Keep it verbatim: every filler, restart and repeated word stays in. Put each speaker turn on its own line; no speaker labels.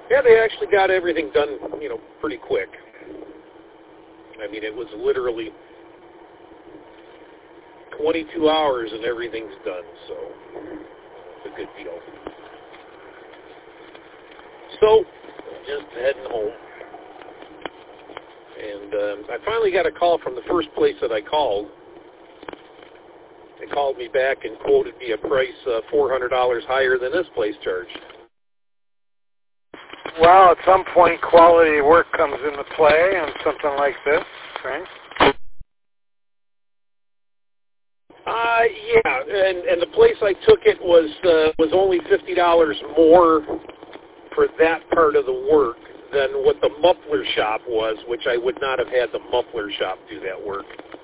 Yeah, they actually got everything done, you know, pretty quick. I mean, it was literally twenty-two hours and everything's done, so it's a good deal. So, just heading home. And um, I finally got a call from the first place that I called. They called me back and quoted me a price uh, four hundred dollars higher than this place charged.
Well, at some point, quality work comes into play on something like this, right?
Uh, yeah, and, and the place I took it was uh, was only fifty dollars more for that part of the work than what the muffler shop was, which I would not have had the muffler shop do that work.